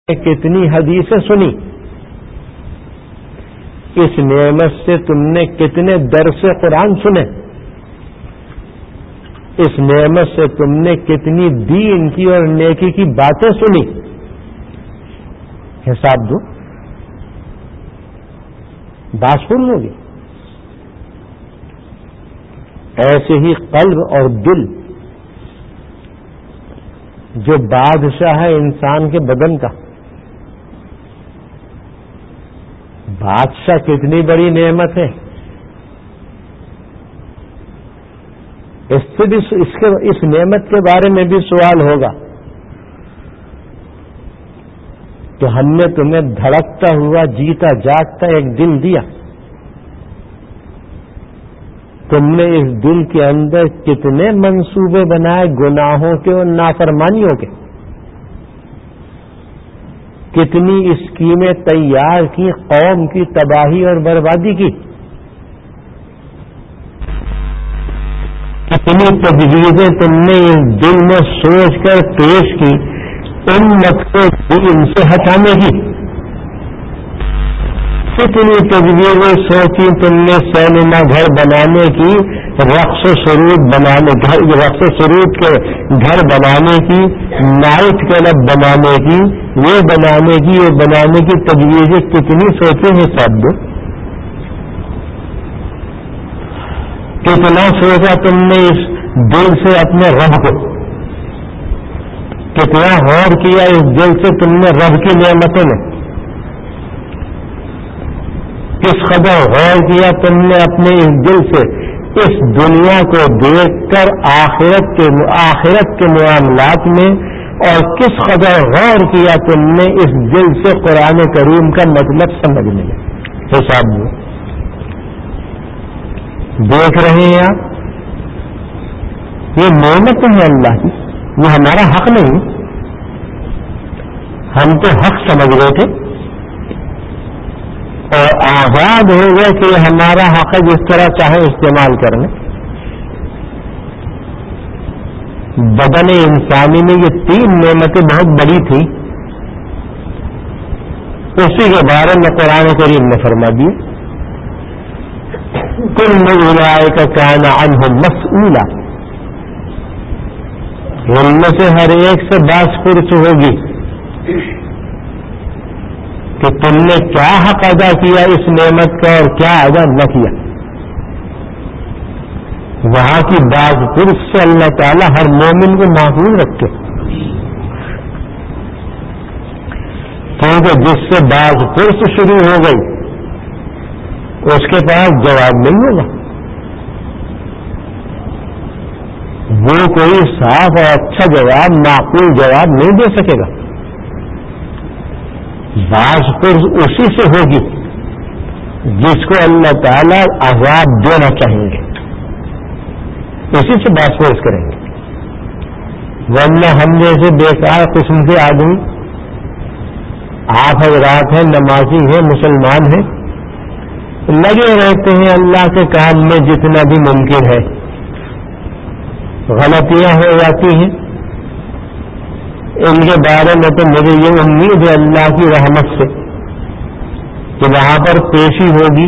کتنی حدیثیں سنی، اس نعمت سے تم نے کتنے درس قرآن سنے، اس نعمت سے تم نے کتنی دین کی اور نیکی کی باتیں سنی، حساب دو، بات سن ہوگی۔ ایسے ہی قلب اور دل جو بادشاہ ہے انسان کے بدن کا، بادشاہ کتنی بڑی نعمت ہے، اس سے بھی اس نعمت کے بارے میں بھی سوال ہوگا کہ ہم نے تمہیں دھڑکتا ہوا جیتا جاگتا ایک دل دیا، تم نے اس دل کے اندر کتنے منصوبے بنائے گناہوں کے اور نافرمانیوں کے، کتنی اسکیمیں تیار کی قوم کی تباہی اور بربادی کی، کتنی تجویزیں تم نے اس دل میں سوچ کر پیش کی امت کو دین سے ہٹانے کی، کتنی تجویزیں سوچی تم نے سینما گھر بنانے کی، رقص و سرود بنانے رقص و سرود کے گھر بنانے کی، نائٹ کلب بنانے کی، یہ بنانے کی تجویزیں کتنی سوچیں ہیں سب دو، کتنا سوچا تم نے اس دل سے اپنے رب کو، کتنا غور کیا اس دل سے تم نے رب کی نعمتوں میں، کس قدر غور کیا تم نے اپنے اس دل سے اس دنیا کو دیکھ کر آخرت کے معاملات میں، اور کس قدر غور کیا تم نے اس دل سے قرآن کریم کا مطلب سمجھنے میں، حساب میں دیکھ رہے ہیں آپ، یہ نعمت ہے اللہ کی، یہ ہمارا حق نہیں، ہم تو حق سمجھ رہے تھے اور آزاد ہو گئے کہ یہ ہمارا حق ہے، جس طرح چاہے استعمال کرنے۔ بدن انسانی میں یہ 3 نعمتیں بہت بڑی تھیں، اسی کے بارے میں قرآن کریم نے فرما دیے، کل اولئک کان عنہ مسئولا، ان میں سے ہر ایک سے باس پرس ہوگی کہ تم نے کیا حق ادا کیا اس نعمت کا اور کیا ادا نہ کیا۔ وہاں کی باز پرس سے اللہ تعالیٰ ہر مومن کو محفوظ رکھے، کیونکہ جس سے باز پرس شروع ہو گئی اس کے پاس جواب نہیں ہوگا، وہ کوئی صاف اور اچھا جواب، معقول جواب نہیں دے سکے گا۔ باز پرس اسی سے ہوگی جس کو اللہ تعالیٰ عذاب دینا چاہیں گے، اسی سے باز پرس کریں گے، ورنہ ہم جیسے بیکار قسم کے آدمی، آپ حضرات ہیں، نمازی ہیں، مسلمان ہیں، لگے رہتے ہیں اللہ کے کام میں جتنا بھی ممکن ہے، غلطیاں ہو جاتی ہیں، ان کے بارے میں تو مجھے یہ امید ہے اللہ کی رحمت سے کہ وہاں پر پیشی ہوگی،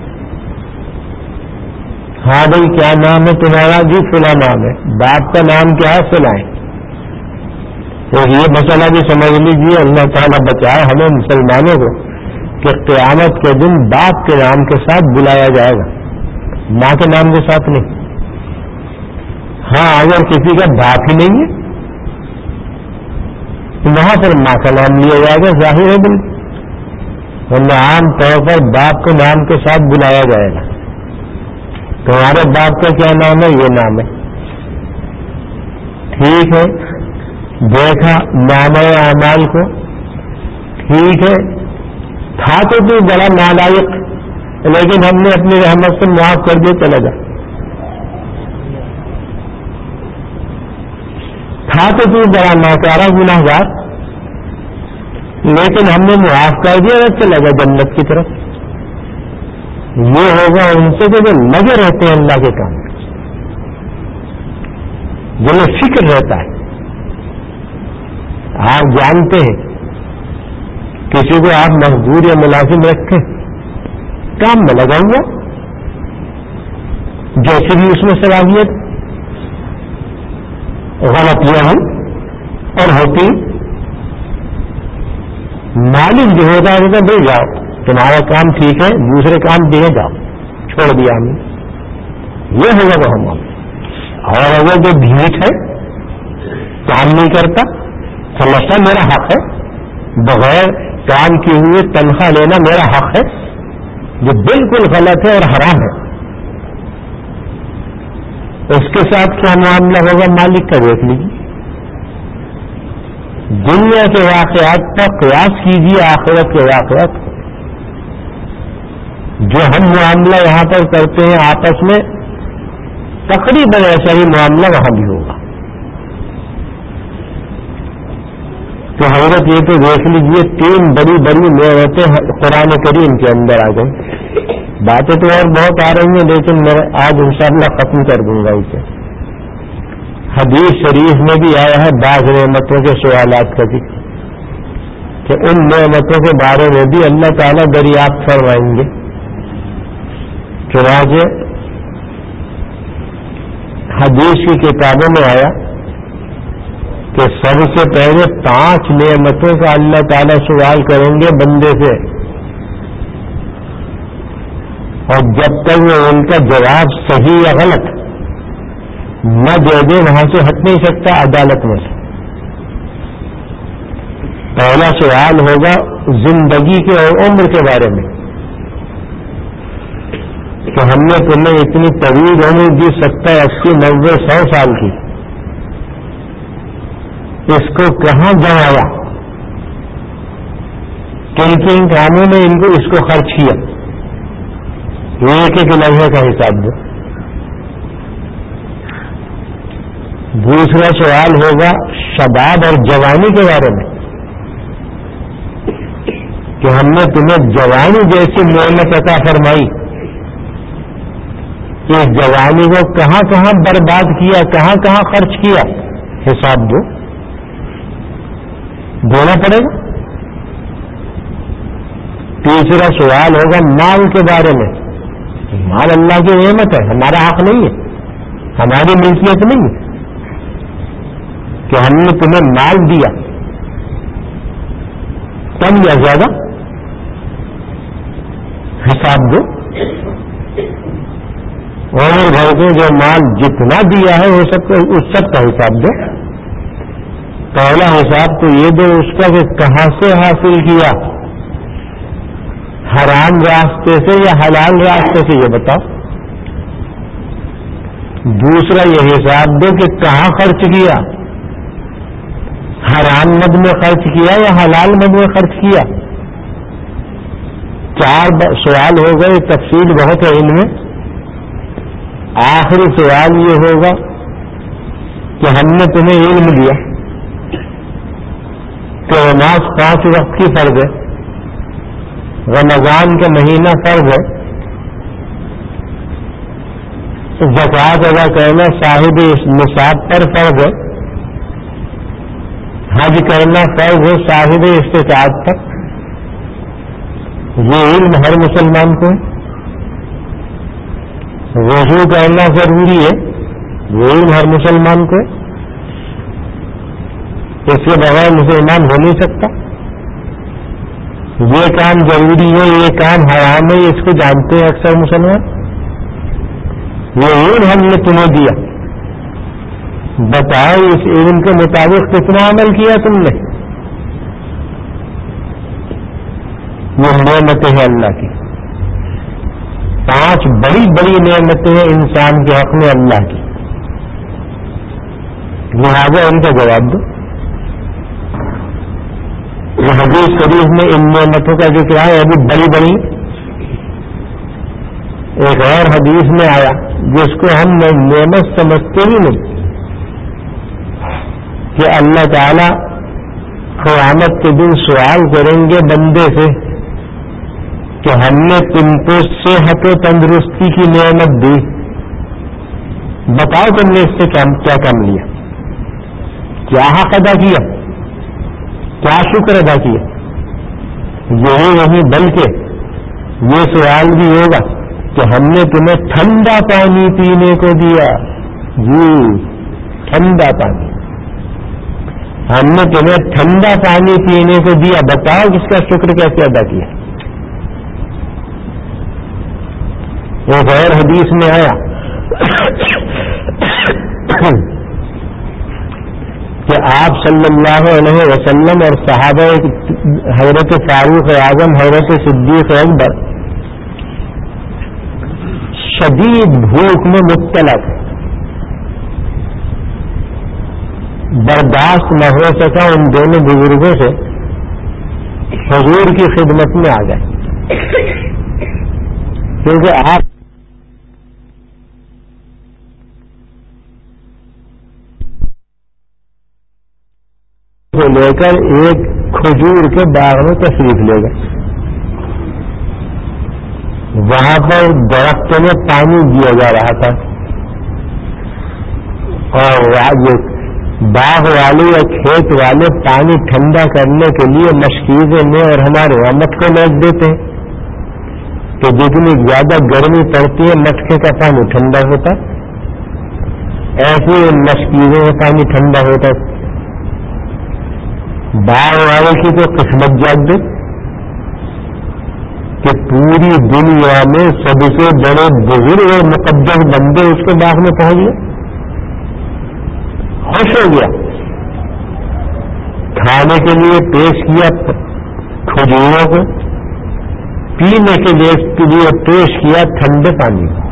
ہاں بھائی کیا نام ہے تمہارا؟ جی فلاں نام ہے، باپ کا نام کیا ہے؟ فلاں۔ اور یہ مسئلہ بھی سمجھ لیجیے، اللہ تعالیٰ بچائے ہمیں مسلمانوں کو کہ قیامت کے دن باپ کے نام کے ساتھ بلایا جائے گا، ماں کے نام کے ساتھ نہیں۔ ہاں اگر کسی کا باپ ہی نہیں ہے وہاں پر ماں کا نام لیا جائے گا، ظاہر ہے بالکل، ورنہ عام طور پر باپ کو نام کے ساتھ بلایا جائے گا، تمہارے باپ کا کیا نام ہے؟ یہ نام ہے، ٹھیک ہے، دیکھا نامہ اعمال کو، ٹھیک ہے، تھا تو بڑا نالائق، لیکن ہم نے اپنی رحمت سے معاف کر دیا، چلا جا، تھا تو بڑا ناکارہ گنہگار، لیکن ہم نے معاف کر دیا، چلا گیا جنت کی طرف۔ یہ ہوگا ان سے جو لگے رہتے ہیں اللہ کے کام، جنہیں فکر رہتا ہے۔ آپ جانتے ہیں کسی کو آپ مزدور یا ملازم رکھیں کام میں لگا ہوا، جیسے بھی اس میں صلاحیت، غلطیاں ہوں اور ہوتی، مالک جو ہوتا ہے تو بھائی جاؤ تمہارا کام ٹھیک ہے، دوسرے کام دیے جاؤ، چھوڑ دیا ہم نے، یہ ہوگا تو ہم۔ اور اگر جو بھیٹ ہے کام نہیں کرتا، سمجھتا میرا حق ہے، بغیر کام کیے ہوئے تنخواہ لینا میرا حق ہے، جو بالکل غلط ہے اور حرام ہے، اس کے ساتھ کیا معاملہ ہوگا مالک کا دیکھ لیجیے۔ دنیا کے واقعات پر قیاس کیجیے آخرت کے واقعات، جو ہم معاملہ یہاں پر کرتے ہیں آپس میں، تقریباً ایسا ہی معاملہ وہاں بھی ہوگا۔ تو حضرت یہ تو دیکھ لیجیے 3 بڑی بڑی نعمتیں قرآن کریم کے اندر آ گئی۔ باتیں تو اور بہت آ رہی ہیں لیکن میں آج انشاءاللہ ختم کر دوں گا اسے۔ حدیث شریف میں بھی آیا ہے بعض نعمتوں کے سوالات کا ذکر، کہ ان نعمتوں کے بارے میں بھی اللہ تعالیٰ دریافت فرمائیں گے۔ چنانچہ حدیث کی کتابوں میں آیا کہ سب سے پہلے 5 نعمتوں کا اللہ تعالیٰ سوال کریں گے بندے سے، اور جب تک وہ ان کا جواب صحیح یا غلط نہ دے دے وہاں سے ہٹ نہیں سکتا عدالت میں سے۔ پہلا سوال ہوگا زندگی کے اور عمر کے بارے میں، کہ ہم نے تمہیں اتنی طویل عمر دی، 70 80 90 100 سال کی، اس کو کہاں گنوایا، کن کن کاموں میں اس کو خرچ کیا، ایک ایک لمحے کا حساب دو۔ دوسرا سوال ہوگا شباب اور جوانی کے بارے میں، کہ ہم نے تمہیں جوانی جیسی نعمت عطا فرمائی، اس جوانی کو کہاں کہاں برباد کیا، کہاں کہاں خرچ کیا، حساب دو، دینا پڑے گا۔ تیسرا سوال ہوگا مال کے بارے میں، مال اللہ کی نعمت ہے، ہمارا حق نہیں ہے، ہماری ملکیت نہیں ہے، کہ ہم نے تمہیں مال دیا، کم یا زیادہ، حساب دو۔ اور گھر کو جو مال جتنا دیا ہے وہ اس سب کا حساب دو۔ پہلا حساب تو یہ دو اس کا کہ کہاں سے حاصل کیا، حرام راستے سے یا حلال راستے سے، یہ بتاؤ۔ دوسرا یہ حساب دو کہ کہاں خرچ کیا، حرام مد میں خرچ کیا یا حلال مد میں خرچ کیا۔ 4 سوال ہو گئے، تفصیل بہت ہے ان میں۔ آخری سوال یہ ہوگا کہ ہم نے تمہیں علم دیا کہ نماز 5 وقت کی فرض ہے، رمضان کا مہینہ فرض ہے، زکوٰۃ ادا کرنا صاحب نصاب پر فرض ہے، حج کرنا فرض ہے صاحب استطاعت پر۔ یہ علم ہر مسلمان کو ہے۔ وضو کرنا ضروری ہے، یہ علم ہر مسلمان کو ہے، اس کے بغیر مسلمان ہو نہیں سکتا۔ یہ کام ضروری ہے، یہ کام حرام ہے، اس کو جانتے ہیں اکثر مسلمان۔ یہ علم ہم نے تمہیں دیا، بتاؤ اس علم کے مطابق کتنا عمل کیا تم نے۔ یہ نعمتیں ہیں اللہ کی، 5 بڑی بڑی نعمتیں ہیں انسان کے حق میں اللہ کی، لہذا ان کا جواب دو۔ یہ حدیث شریف میں ان نعمتوں کا ذکر ہے، ابھی بڑی بڑی۔ ایک اور حدیث میں آیا جس کو ہم نعمت سمجھتے ہی نہیں، کہ اللہ تعالی قیامت کے دن سوال کریں گے بندے سے کہ ہم نے تم کو صحت و تندرستی کی نعمت دی، بتاؤ تم نے اس سے کیا کام لیا، کیا حق ادا کیا، کیا شکر ادا کیا۔ یہی نہیں بلکہ یہ سوال بھی ہوگا کہ ہم نے تمہیں ٹھنڈا پانی پینے کو دیا، جی ٹھنڈا پانی، ہم نے تمہیں ٹھنڈا پانی پینے کو دیا، بتاؤ اس کا شکر کیسے ادا کیا؟ ایک اور حدیث میں آیا کہ آپ صلی اللہ علیہ وسلم اور صحابہ حضرت فاروق اعظم حضرت صدیق اکبر شدید بھوک میں مبتلا تھے، برداشت نہ ہو سکا ان دونوں بزرگوں سے، حضور کی خدمت میں آ گئے، کیونکہ آپ کو لے کر ایک کھجور کے باغ میں تشریف لے گئے، وہاں پر درختوں میں پانی دیا جا رہا تھا، اور باغ والے یا کھیت والے پانی ٹھنڈا کرنے کے لیے مشکیزے میں اور ہمارے یہاں مٹکے لوگ دیتے ہیں کہ جتنی زیادہ گرمی پڑتی ہے مٹکے کا پانی ٹھنڈا ہوتا، ایسے مشکیزوں میں پانی ٹھنڈا ہوتا۔ باغ والے کی تو قسمت جاگ دے کہ پوری دنیا میں سب سے بڑے بزرگ اور مقدس بندے اس کے باغ میں پہنچ گئے، خوش ہو گیا، کھانے کے لیے پیش کیا کھجوروں کو، پینے کے لیے پیش کیا ٹھنڈے پانی کو،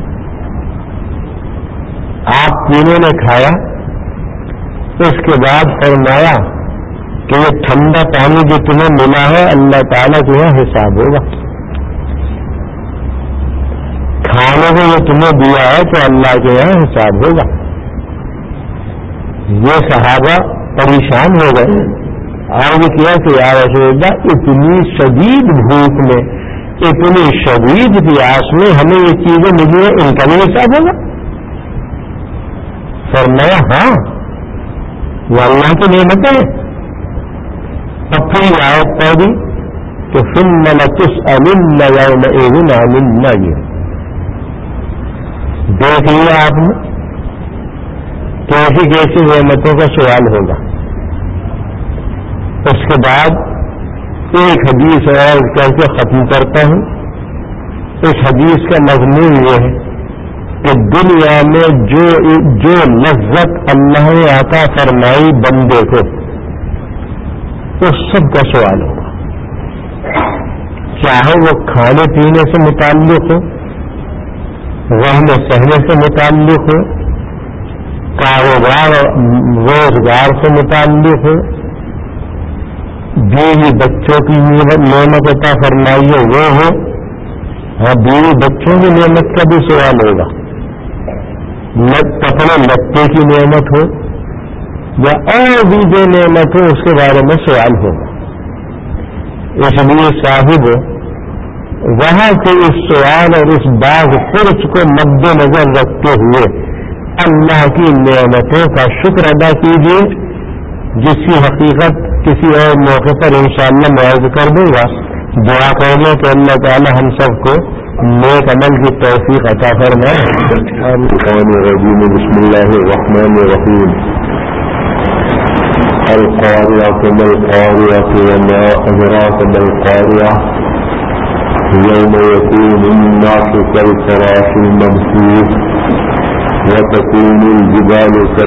آپ تینوں نے کھایا، اس کے بعد فرمایا کہ یہ ٹھنڈا پانی جو تمہیں ملا ہے اللہ تعالیٰ کے یہاں حساب ہوگا، کھانے کو جو تمہیں دیا ہے تو اللہ کے یہاں حساب ہوگا۔ یہ صحابہ پریشان ہو گئے اور یہ کیا کہ یا رسول اللہ اتنی شدید بھوک میں، اتنی شدید پیاس میں ہمیں یہ چیزیں ملی ہیں، ان کا بھی حساب ہوگا؟ فرمایا ہاں وہ اللہ کی نعمتیں ہیں۔ اب پھر یہ آیت پڑھی کہ ثم لتسألن یومئذ عن النعیم، دیکھ لیا آپ نے کیسی کیسی نعمتوں کا سوال ہوگا۔ اس کے بعد ایک حدیث اور کر کے ختم کرتا ہوں۔ اس حدیث کا مضمون یہ ہے کہ دنیا میں جو لذت اللہ نے عطا فرمائی بندے کو، اس سب کا سوال ہوگا، چاہے وہ کھانے پینے سے متعلق ہو، رہنے سہنے سے متعلق ہو، کاروبار روزگار سے متعلق ہو، بیوی بچوں کی نعمت عطا فرمائی ہو وہ ہو، اور بیوی بچوں کی نعمت کا بھی سوال ہوگا، کپڑے لتے کی نعمت ہو یا اور بھی جو نعمت ہو اس کے بارے میں سوال ہوگا۔ اس لیے صاحب وہاں سے اس سوال اور اس باغ خرچ کو مد نظر رکھتے ہوئے اللہ کی نعمتوں کا شکر ادا کیجیے، جس کی حقیقت کسی اور موقع پر انشاءاللہ میں عرض کر دوں گا۔ دعا کرنے کہ اللہ تعالی ہم سب کو نیک عمل کی توفیق عطا فرمائے۔ بسم اللہ الرحمن الرحیم۔ القاریہ ما القاریہ وما ادراک ما القاریہ یوم یکون الناس کالفراش المبثوث وتكون الجبال